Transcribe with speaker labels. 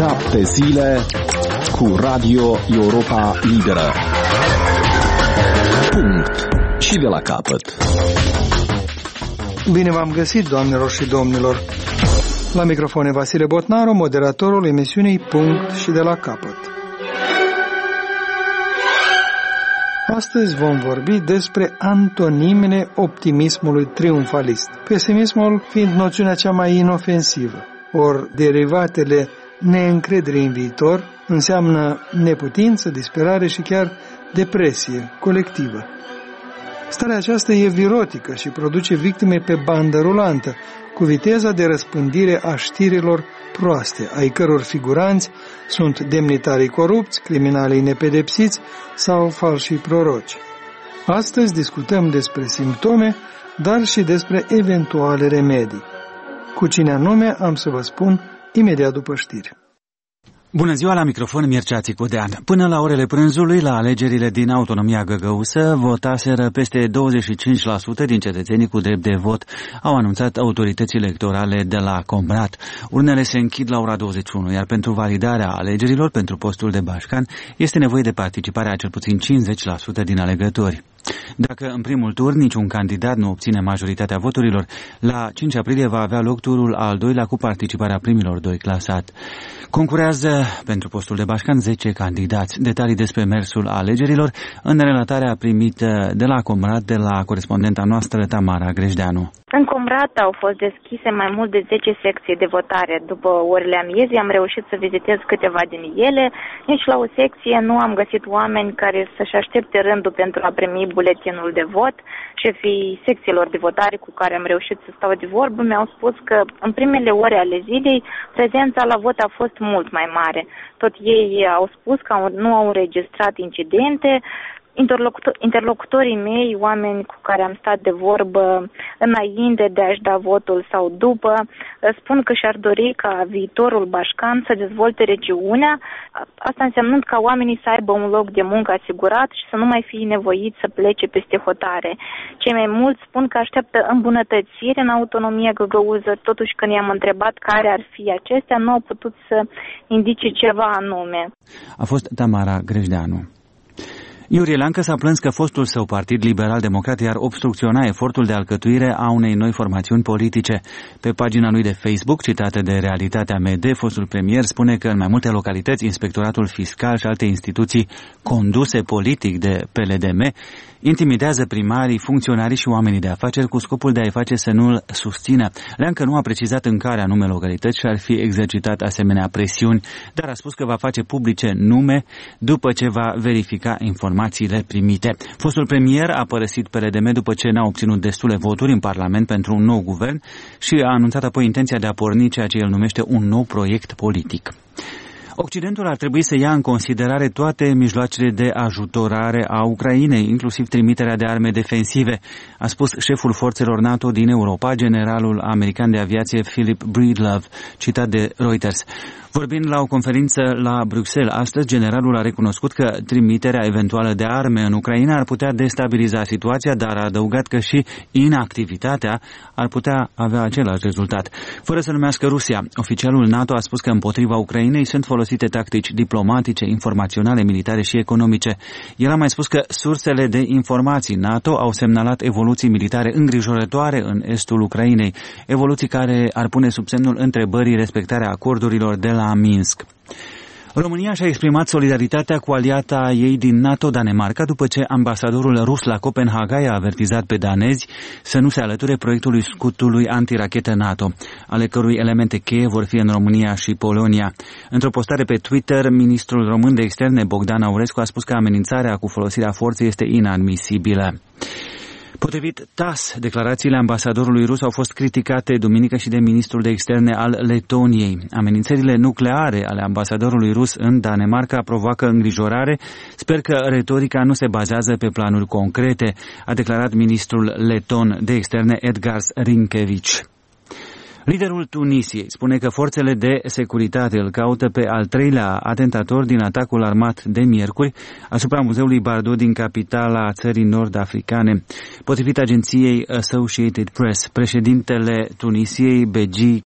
Speaker 1: 7 zile cu Radio Europa Liberă. Punct. Și de la capăt.
Speaker 2: Bine v-am găsit, doamnelor și domnilor. La microfon e Vasile Botnaru, moderatorul emisiunii Punct și de la capăt. Astăzi vom vorbi despre antonimele optimismului triumfalist, pesimismul fiind noțiunea cea mai inofensivă, ori derivatele neîncrederii în viitor înseamnă neputință, disperare și chiar depresie colectivă. Starea aceasta e virotică și produce victime pe bandă rulantă, cu viteza de răspândire a știrilor proaste, ai căror figuranți sunt demnitarii corupți, criminalii nepedepsiți sau falși proroci. Astăzi discutăm despre simptome, dar și despre eventuale remedii. Cu cine anume am să vă spun imediat după știri.
Speaker 3: Bună ziua, la microfon Mircea Țicudean. Până la orele prânzului, la alegerile din autonomia găgăusă, votaseră peste 25% din cetățenii cu drept de vot, au anunțat autoritățile electorale de la Comrat. Urnele se închid la ora 21, iar pentru validarea alegerilor pentru postul de bașcan este nevoie de participarea a cel puțin 50% din alegători. Dacă în primul tur niciun candidat nu obține majoritatea voturilor, la 5 aprilie va avea loc turul al doilea cu participarea primilor doi clasat. Concurează pentru postul de bașcan 10 candidați. Detalii despre mersul alegerilor în relatarea primită de la Comrat de la corespondenta noastră Tamara Grejdeanu.
Speaker 4: În Comrat au fost deschise mai mult de 10 secții de votare. După orele amiezii am reușit să vizitez câteva din ele. Nici la o secție nu am găsit oameni care să-și aștepte rândul pentru a primi buletinul de vot. Șefii secțiilor de votare cu care am reușit să stau de vorbă mi-au spus că în primele ore ale zilei prezența la vot a fost mult mai mare. Tot ei au spus că nu au înregistrat incidente. Interlocutorii mei, oameni cu care am stat de vorbă înainte de a-și da votul sau după, spun că și-ar dori ca viitorul bașcan să dezvolte regiunea, asta însemnând ca oamenii să aibă un loc de muncă asigurat și să nu mai fie nevoiți să plece peste hotare. Cei mai mulți spun că așteaptă îmbunătățiri în autonomia găgăuză, totuși când i-am întrebat care ar fi acestea, nu au putut să indice ceva anume.
Speaker 3: A fost Tamara Grejdeanu. Iurie Leancă s-a plâns că fostul său partid liberal-democrat i-ar obstrucționa efortul de alcătuire a unei noi formațiuni politice. Pe pagina lui de Facebook, citată de Realitatea MD, fostul premier spune că în mai multe localități, Inspectoratul Fiscal și alte instituții conduse politic de PLDM intimidează primarii, funcționarii și oamenii de afaceri cu scopul de a-i face să nu-l susțină. Leancă nu a precizat în care anume localități și ar fi exercitat asemenea presiuni, dar a spus că va face publice nume după ce va verifica informațiile primite. Fostul premier a părăsit PLDM după ce n-a obținut destule voturi în Parlament pentru un nou guvern și a anunțat apoi intenția de a porni ceea ce el numește un nou proiect politic. Occidentul ar trebui să ia în considerare toate mijloacele de ajutorare a Ucrainei, inclusiv trimiterea de arme defensive, a spus șeful forțelor NATO din Europa, generalul american de aviație Philip Breedlove, citat de Reuters. Vorbind la o conferință la Bruxelles astăzi, generalul a recunoscut că trimiterea eventuală de arme în Ucraina ar putea destabiliza situația, dar a adăugat că și inactivitatea ar putea avea același rezultat. Fără să numească Rusia, oficialul NATO a spus că împotriva Ucrainei sunt folosite tactici diplomatice, informaționale, militare și economice. El a mai spus că sursele de informații NATO au semnalat evoluții militare îngrijorătoare în estul Ucrainei, evoluții care ar pune sub semnul întrebării respectarea acordurilor de la Minsk. România și-a exprimat solidaritatea cu aliata ei din NATO, Danemarca, după ce ambasadorul rus la Copenhaga i-a avertizat pe danezi să nu se alăture proiectului scutului antirachetă NATO, ale cărui elemente cheie vor fi în România și Polonia. Într-o postare pe Twitter, ministrul român de externe Bogdan Aurescu a spus că amenințarea cu folosirea forței este inadmisibilă. Potrivit TASS, declarațiile ambasadorului rus au fost criticate duminică și de ministrul de externe al Letoniei. Amenințările nucleare ale ambasadorului rus în Danemarca provoacă îngrijorare. Sper că retorica nu se bazează pe planuri concrete, a declarat ministrul leton de externe Edgars Rinkevich. Liderul Tunisiei spune că forțele de securitate îl caută pe al treilea atentator din atacul armat de miercuri asupra muzeului Bardo din capitala țării nord-africane. Potrivit agenției Associated Press, președintele Tunisiei, Beji